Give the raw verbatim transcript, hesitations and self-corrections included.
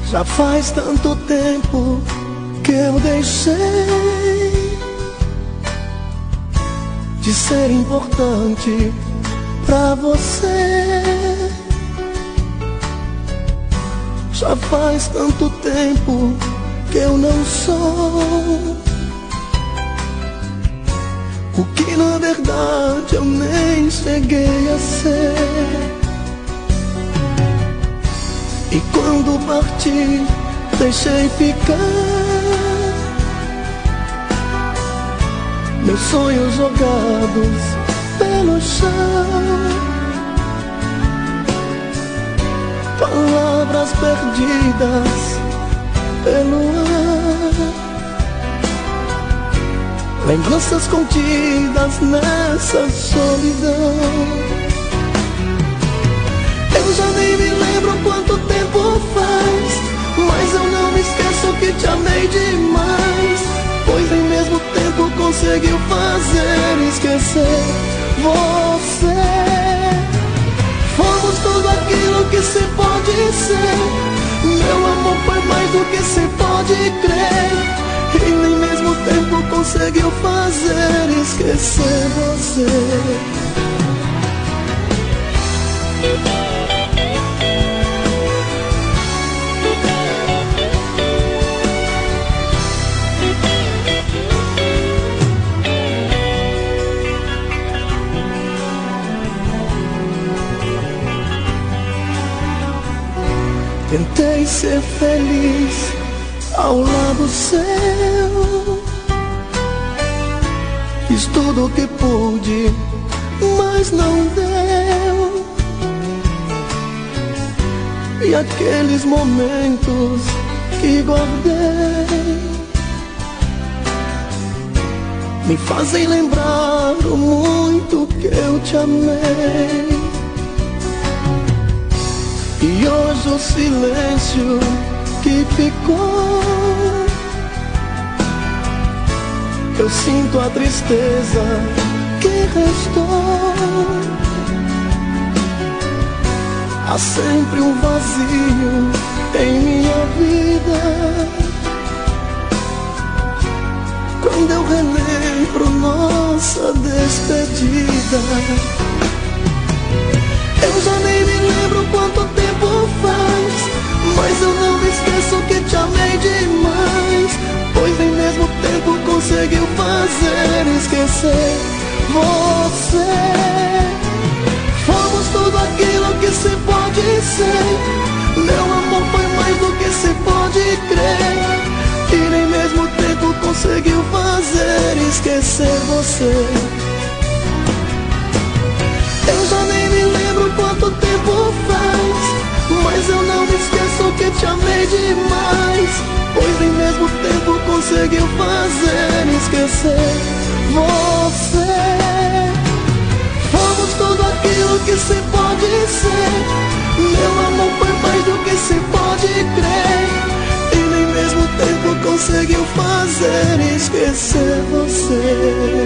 Já faz tanto tempo que eu deixei de ser importante pra você. Já faz tanto tempo que eu não sou o que na verdade eu nem cheguei a ser. E quando parti, deixei ficar meus sonhos jogados pelo chão, palavras perdidas pelo ar, lembranças contidas nessa solidão. Eu já nem me lembro quanto tempo faz, mas eu não me esqueço que te amei demais, pois em mesmo tempo conseguiu fazer esquecer você. Fomos tudo aquilo que se pode ser, meu amor foi mais do que se pode crer, e nem mesmo tempo conseguiu fazer esquecer você. Tentei ser feliz ao lado seu, fiz tudo o que pude, mas não deu. E aqueles momentos que guardei me fazem lembrar o muito que eu te amei. E hoje o silêncio que ficou, eu sinto a tristeza que restou. Há sempre um vazio em minha vida quando eu relembro nossa despedida. Eu já nem me lembro quanto tempo faz, mas eu não me esqueço que te amei demais, pois em mesmo tempo conseguiu fazer esquecer você. Fomos tudo aquilo que se pode ser, meu amor foi mais do que se pode crer, e nem mesmo tempo conseguiu fazer esquecer você. Eu já nem me lembro quanto tempo faz, mas eu não me esqueço que te amei demais, pois em mesmo tempo conseguiu fazer esquecer você. Fomos tudo aquilo que se pode ser, meu amor foi mais do que se pode crer, e nem mesmo tempo conseguiu fazer esquecer você.